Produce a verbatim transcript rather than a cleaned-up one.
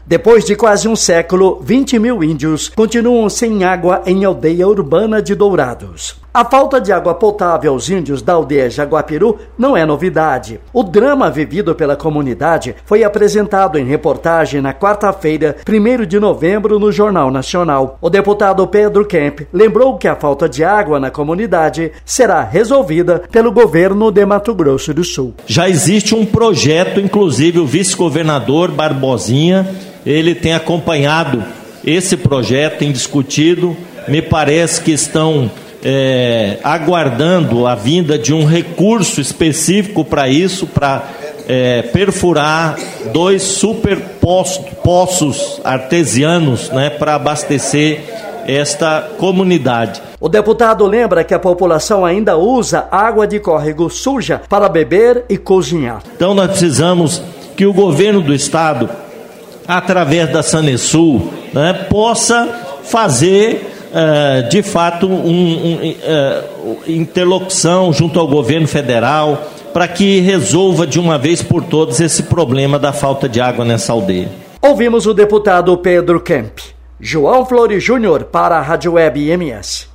Depois de quase um século, vinte mil índios continuam sem água em aldeia urbana de Dourados. A falta de água potável aos índios da aldeia Jaguapiru não é novidade. O drama vivido pela comunidade foi apresentado em reportagem na quarta-feira, primeiro de novembro, no Jornal Nacional. O deputado Pedro Kemp lembrou que a falta de água na comunidade será resolvida pelo governo de Mato Grosso do Sul. Já existe um projeto, inclusive o vice-governador Barbosinha, ele tem acompanhado esse projeto, tem discutido, me parece que estão É, aguardando a vinda de um recurso específico para isso, para é, perfurar dois super poços, poços artesianos, né, para abastecer esta comunidade. O deputado lembra que a população ainda usa água de córrego suja para beber e cozinhar. Então nós precisamos que o governo do estado, através da Sanesul, né, possa fazer Uh, de fato, um, um, uh, interlocução junto ao governo federal para que resolva de uma vez por todas esse problema da falta de água nessa aldeia. Ouvimos o deputado Pedro Kemp. João Flores Júnior para a Rádio Web I M S.